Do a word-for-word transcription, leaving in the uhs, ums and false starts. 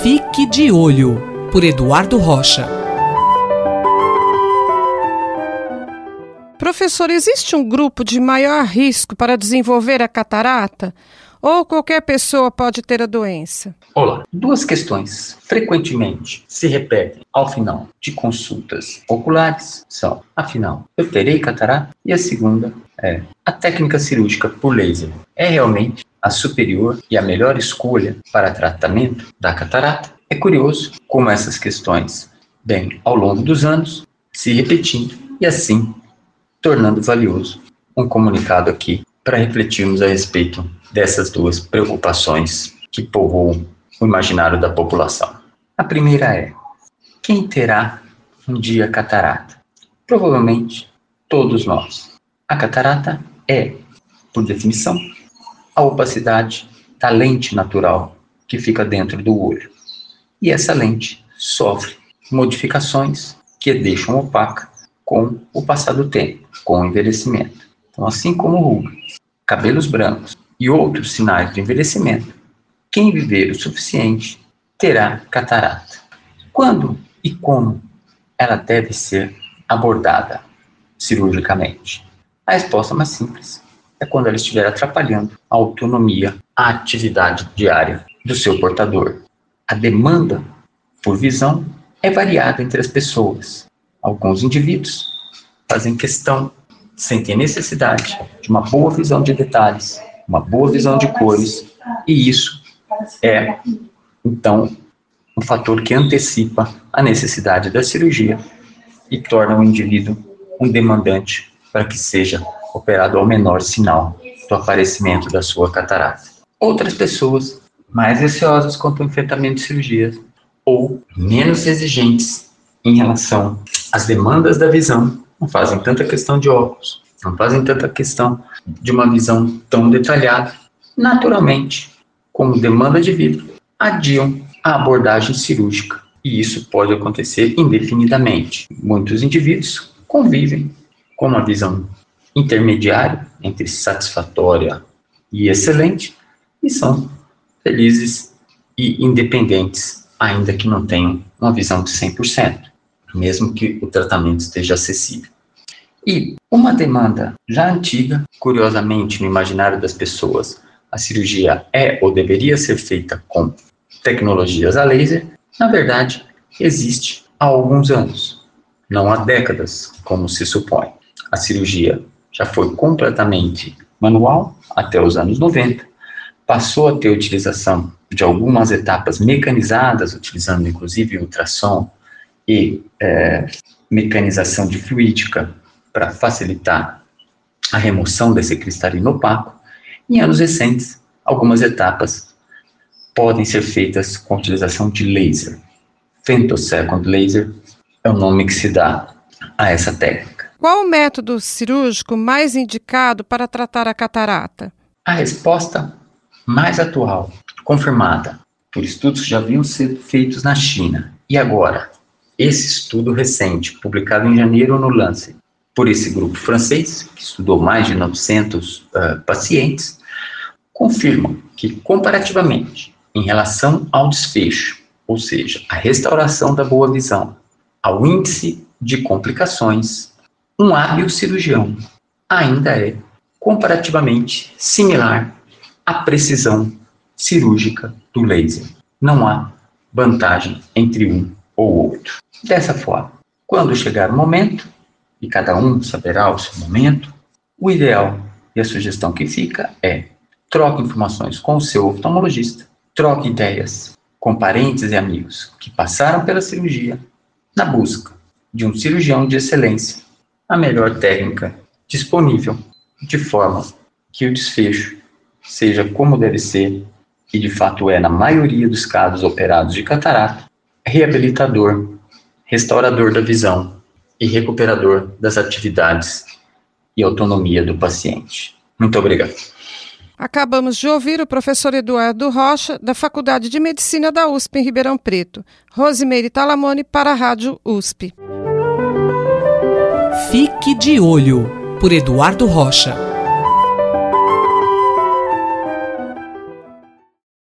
Fique de Olho, por Eduardo Rocha. Professor, existe um grupo de maior risco para desenvolver a catarata? Ou qualquer pessoa pode ter a doença? Olá, duas questões frequentemente se repetem ao final de consultas oculares são, afinal, eu terei catarata? E a segunda é, a técnica cirúrgica por laser é realmente a superior e a melhor escolha para tratamento da catarata? É curioso como essas questões vêm ao longo dos anos se repetindo e assim tornando valioso um comunicado aqui para refletirmos a respeito dessas duas preocupações que povoam o imaginário da população. A primeira é, quem terá um dia catarata? Provavelmente todos nós. A catarata é, por definição, a opacidade da lente natural que fica dentro do olho. E essa lente sofre modificações que a deixam opaca com o passar do tempo, com o envelhecimento. Então, assim como rugas, cabelos brancos e outros sinais de envelhecimento, quem viver o suficiente terá catarata. Quando e como ela deve ser abordada cirurgicamente? A resposta mais simples é quando ela estiver atrapalhando a autonomia, a atividade diária do seu portador. A demanda por visão é variada entre as pessoas. Alguns indivíduos fazem questão, sentem necessidade de uma boa visão de detalhes, uma boa visão de cores, e isso é, então, um fator que antecipa a necessidade da cirurgia e torna o indivíduo um demandante para que seja operado ao menor sinal do aparecimento da sua catarata. Outras pessoas, mais receosas quanto ao enfrentamento de cirurgias ou menos exigentes em relação às demandas da visão, não fazem tanta questão de óculos, não fazem tanta questão de uma visão tão detalhada, naturalmente, como demanda de vida, adiam a abordagem cirúrgica. E isso pode acontecer indefinidamente. Muitos indivíduos convivem com uma visão intermediária entre satisfatória e excelente e são felizes e independentes, ainda que não tenham uma visão de cem por cento, mesmo que o tratamento esteja acessível. E uma demanda já antiga, curiosamente no imaginário das pessoas, a cirurgia é ou deveria ser feita com tecnologias a laser, na verdade, existe há alguns anos, não há décadas, como se supõe. A cirurgia já foi completamente manual até os anos noventa, passou a ter utilização de algumas etapas mecanizadas, utilizando inclusive ultrassom e é, mecanização de fluídica para facilitar a remoção desse cristalino opaco. Em anos recentes, algumas etapas podem ser feitas com a utilização de laser. Femtosecond laser é o nome que se dá a essa técnica. Qual o método cirúrgico mais indicado para tratar a catarata? A resposta mais atual, confirmada por estudos que já haviam sido feitos na China, e agora, esse estudo recente, publicado em janeiro no Lancet, por esse grupo francês, que estudou mais de novecentos uh, pacientes, confirmam que, comparativamente, em relação ao desfecho, ou seja, a restauração da boa visão, ao índice de complicações, um hábil cirurgião ainda é comparativamente similar à precisão cirúrgica do laser. Não há vantagem entre um ou outro. Dessa forma, quando chegar o momento, e cada um saberá o seu momento, o ideal e a sugestão que fica é troque informações com o seu oftalmologista, troque ideias com parentes e amigos que passaram pela cirurgia, na busca de um cirurgião de excelência, a melhor técnica disponível, de forma que o desfecho seja como deve ser, e de fato é na maioria dos casos operados de catarata, reabilitador, restaurador da visão e recuperador das atividades e autonomia do paciente. Muito obrigado. Acabamos de ouvir o professor Eduardo Rocha, da Faculdade de Medicina da U S P em Ribeirão Preto. Rosimeire Talamone para a Rádio U S P. Fique de Olho, por Eduardo Rocha.